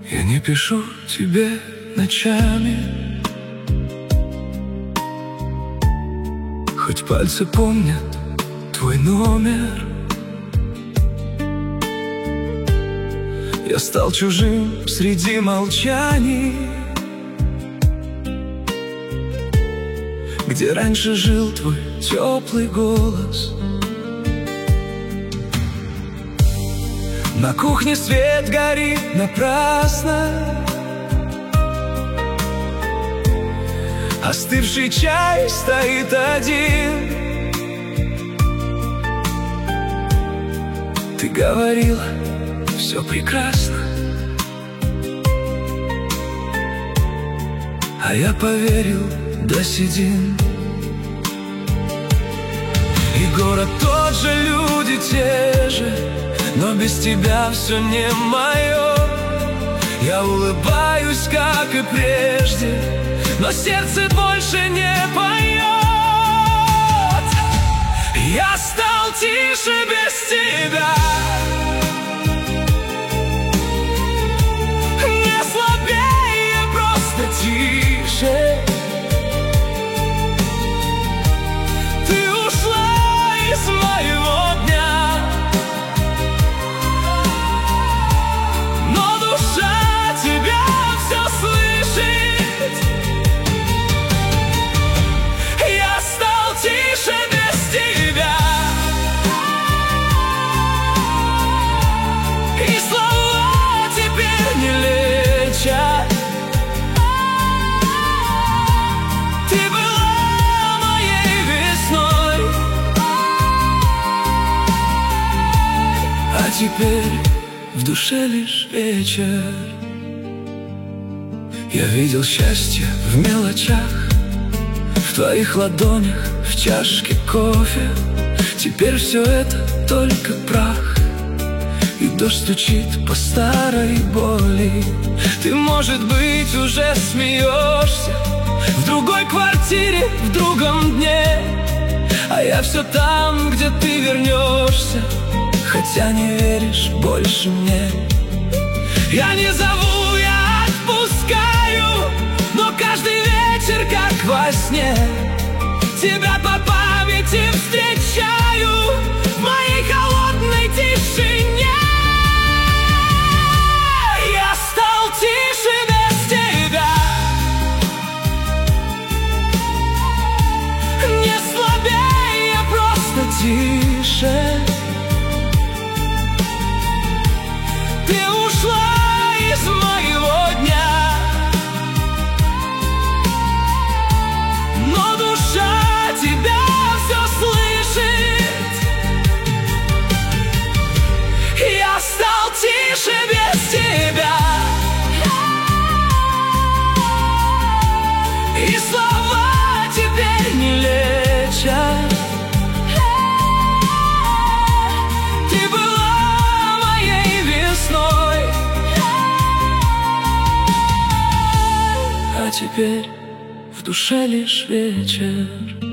Я не пишу тебе ночами, хоть пальцы помнят твой номер. Я стал чужим среди молчаний, где раньше жил твой теплый голос. На кухне свет горит напрасно, остывший чай стоит один. Ты говорила, все прекрасно, а я поверил до седин. И город тот же, люди те же, но без тебя все не мое. Я улыбаюсь, как и прежде, но сердце больше не поет. Я стал тише без тебя, не слабее, просто тише. Ты ушла из моего дня, но душа тебя все слышит. Я стал тише без тебя, и слова теперь не лечат. Ты была моей весной, а теперь в душе лишь вечер. Я видел счастье в мелочах, в твоих ладонях, в чашке кофе. Теперь все это только прах, и дождь стучит по старой боли. Ты, может быть, уже смеешься в другой квартире, в другом дне, а я все там, где ты вернешься, хотя не веришь больше мне. Я не зову, я отпускаю, но каждый вечер, как во сне, тебя по памяти встречаю в моей холодной тишине. Я стал тише без тебя, не слабее, просто тише. Ты ушла из моего дня, но душа тебя все слышит. Я стал тише без тебя, и слова теперь не лечат. Ты была моей весной, а теперь в душе лишь вечер.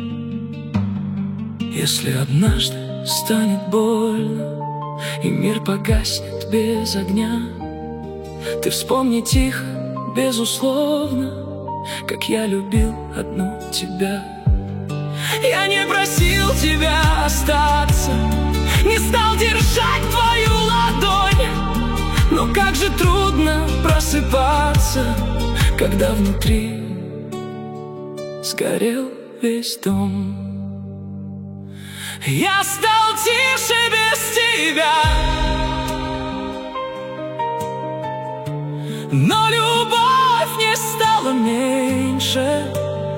Если однажды станет больно и мир погаснет без огня, ты вспомни тихо, безусловно, как я любил одну тебя. Я не просил тебя остаться, не стал держать твою ладонь, но как же трудно просыпаться, когда внутри сгорел весь дом. Я стал тише без тебя, но любовь не стала меньше.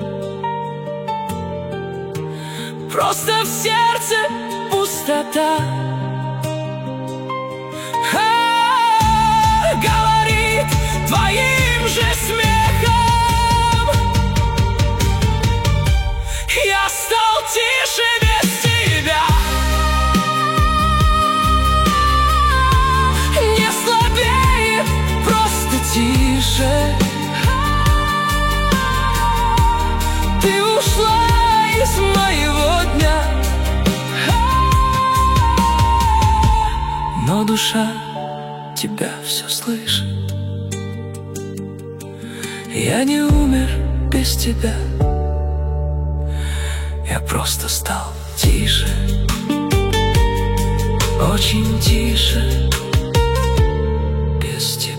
Просто в сердце пустота. Говорит твоим же смехом. Я стал тише без тебя, не слабее, просто тише. Ты ушла из моего дня, но душа тебя все слышит. Я не умер без тебя, я просто стал тише, очень тише без тебя.